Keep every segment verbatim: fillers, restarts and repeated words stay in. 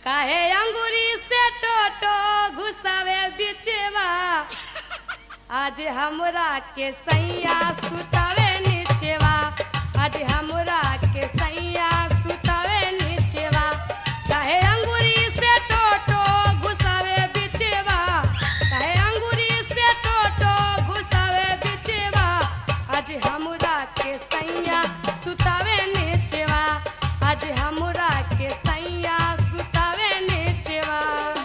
काहे अंगूरी से टोटो घुसावे बिचवा आज हमरा के सैया सुतावे नीचेवा आज हमरा के सैया सुतावे नीचेवा काहे अंगूरी से टोटो घुसावे बिचवा काहे अंगूरी से टोटो घुसावे बिचवा आज हमरा के सैया सुतावे नीचेवा आज हमरा के सैया सुतावे नीचेवा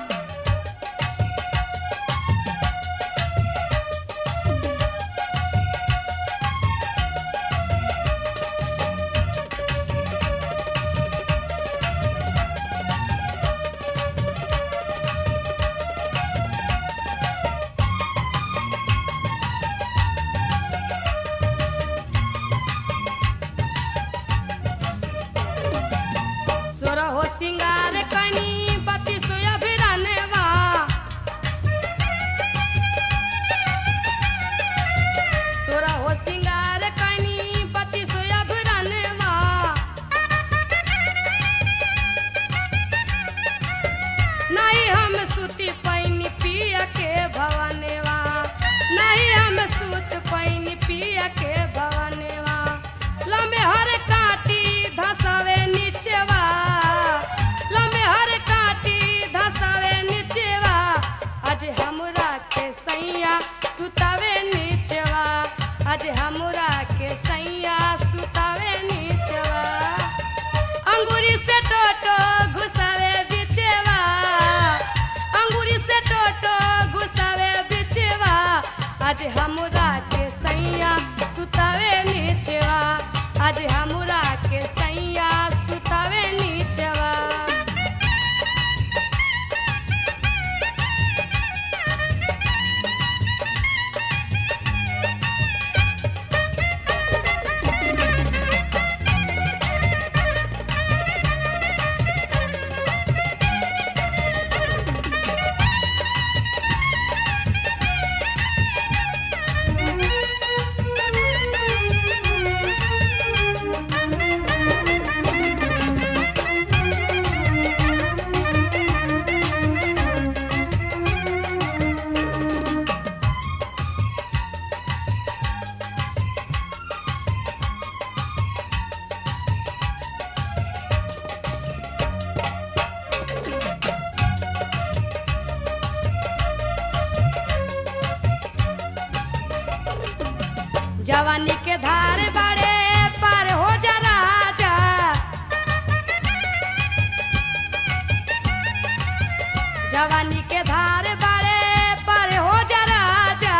सोरहो सिंगार कनी बत्ती सोया भिरानेवा सोरहो सिंगार कनी बत्ती सोया भिरानेवा नहीं हम सूती पैनी पिया के भवनेवा नहीं हम सूत पैनी पिया के भवनेवा लम्बे हर काटी धसावे नीचेवा लम्बे हर काटी धसावे नीचेवा आज हमरा के सैया सुतावे नीचेवा आज हमरा के सैया सुतावे नीचेवा अंगूरी से टोटो घुसावे बिचेवा अंगूरी से टोटो घुसावे बिचेवा आज हमरा के सैया सुतावे नीचेवा आज हमरा के सैया सुतावे नीचवा जवानी के धार बड़े पार हो जा राजा जवानी के धार बड़े पार हो जा राजा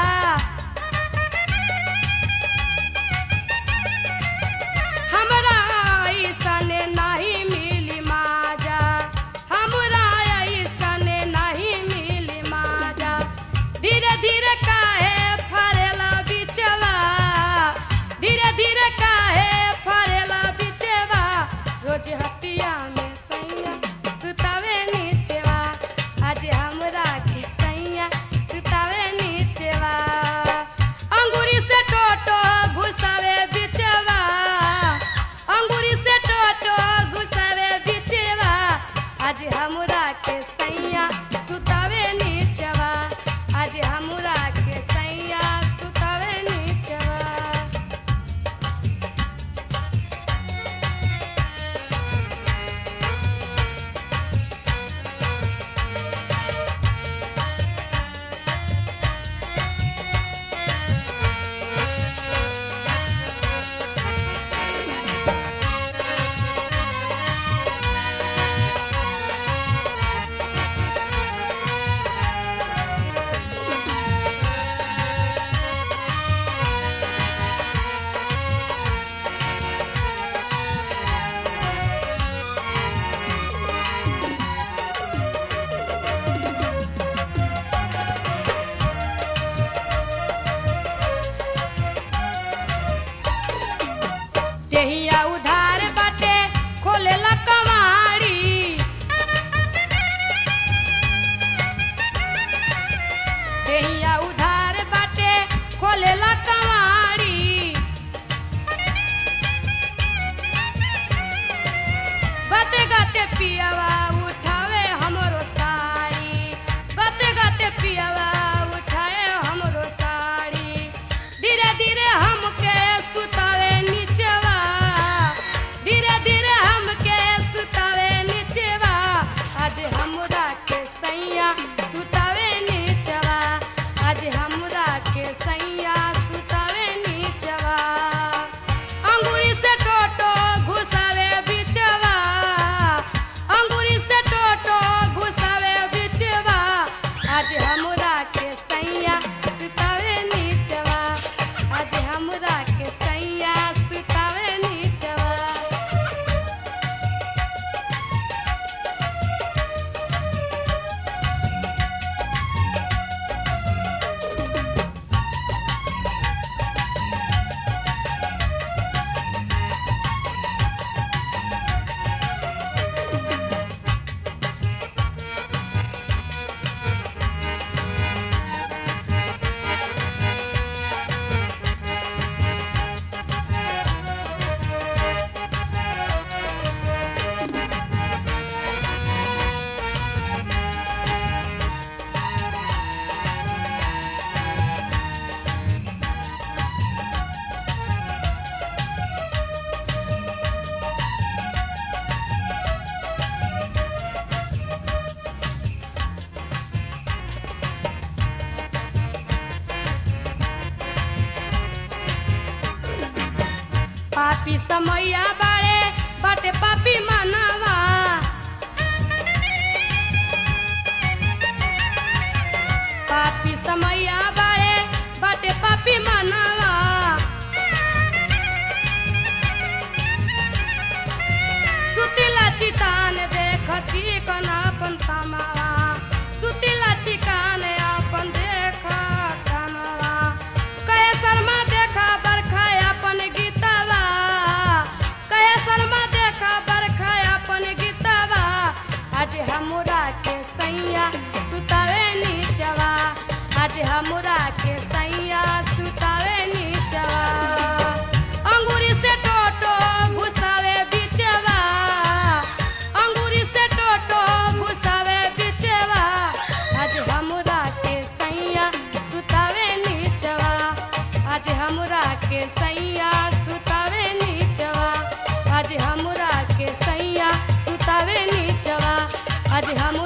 हमरा ऐसने नहीं मिली माजा हमरा ऐसने नहीं मिली माजा धीरे धीरे काहे फरेला बिचवा धीरे धीरे काहे फरेला बिचवा रोज हटिया में सैया सुतावे नीचवा आज हमरा की सैया सुतावे नीचवा अंगूरी से टोटो घुसावे बिचवा अंगूरी से टोटो घुसावे बिचवा आज हमरा के सैया सुतावे नीचवा आज हमरा के सैया सुतावे नीचवा देहिया उधार बाटे खोलेला कवाड़ी देहिया उधार बाटे खोलेला कवाड़ी गते गते पियावा उठावे समैया बाड़े बाटे पापी मनवा पापी समैया बाड़े बाटे पापी मनवा सुतिला चितान देख चिकन अपन तमावा सुतिला चिकान अपन देख तमावा कहे शर्मा देखा बरखा अपन गीतवा कहे शर्मा देखा बरखा अपन गीतवा आज हमरा के सैया सुतावे नीचवा आज हमरा के सैया सुतावे नीचवा अंगूरी से टोटो घुसावे बिचवा अंगूरी से टोटो घुसावे बिचवा आज हमरा के सैया सुतावे नीचवा आज हमरा के सैया सुतावे नीचवा आज हमरा के सैया सुतावे नीचवा आज हम